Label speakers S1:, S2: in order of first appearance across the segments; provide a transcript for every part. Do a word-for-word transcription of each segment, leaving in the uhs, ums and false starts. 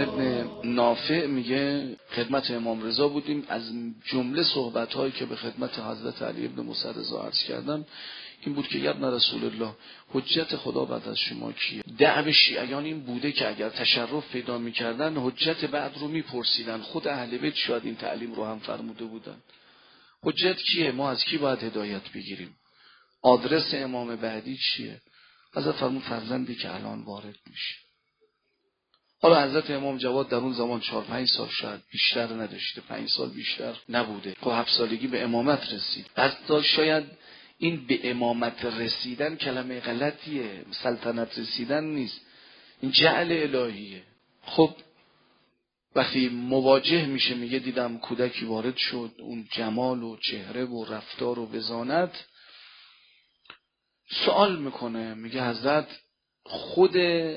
S1: ابن نافع میگه خدمت امام رضا بودیم، از جمله صحبت‌هایی که به خدمت حضرت علی ابن موسی رضا عرض کردم این بود که یا ابن رسول الله حجت خدا بعد از شما کیه؟ دعو شیعیان این بوده که اگر تشرف پیدا می‌کردن حجت بعد رو می‌پرسیدن. خود اهل بیت شاید این تعلیم رو هم فرموده بودن. حجت کیه؟ ما از کی باید هدایت بگیریم؟ آدرس امام بعدی چیه؟ حضرت فرمود فرزندی که الان وارد میشه. حالا حضرت امام جواد در اون زمان چهار پنج سال شاید بیشتر نداشته، پنج سال بیشتر نبوده. خب هفت سالگی به امامت رسید. بعد شاید این به امامت رسیدن کلمه غلطیه، سلطنت رسیدن نیست، این جعل الهیه. خب وقتی مواجه میشه میگه دیدم کودکی وارد شد، اون جمال و چهره و رفتار و وزانت، سوال میکنه میگه حضرت خود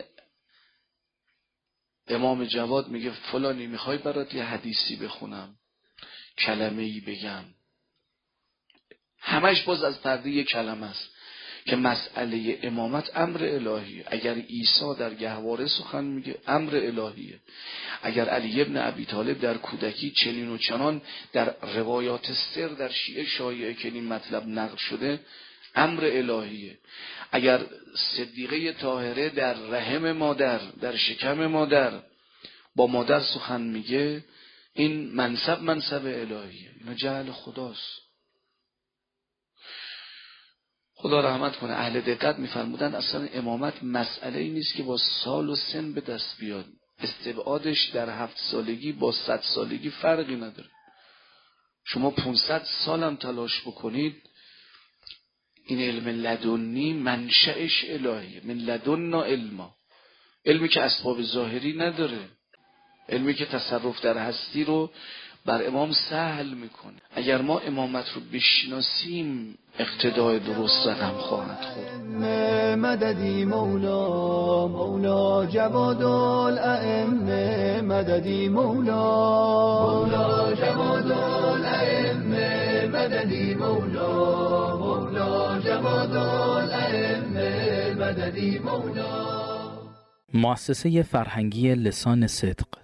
S1: امام جواد میگه فلانی میخوای برات یه حدیثی بخونم، کلمه ای بگم، همش باز از پرده یه کلمه است که مسئله امامت امر الهیه. اگر عیسی در گهواره سخن میگه امر الهیه، اگر علی ابن ابی طالب در کودکی چنین و چنان در روایات سر در شیعه شایعه که این مطلب نقل شده امر الهیه، اگر صدیقه طاهره در رحم مادر در شکم مادر با مادر سخن میگه این منصب منصب الهیه، اینا جعل خداست. خدا رحمت کنه اهل دقت میفرمودن اصلا امامت مسئله ای نیست که با سال و سن به دست بیاد، استبعادش در هفت سالگی با صد سالگی فرقی نداره. شما پانصد سالم تلاش بکنید این علم لدنی منشأش الهیه، من لدنا علما، علمی که اسباب ظاهری نداره، علمی که تصرف در هستی رو بر امام سهل میکنه. اگر ما امامت رو بشناسیم اقتدای درست رقم خواهد خورد.
S2: مددی مولا مولا جواد الائمه، مددی مولا مولا جواد الائمه، مددی مولا مولا جواد الائمه، مددی مولا.
S3: مؤسسه فرهنگی لسان صدق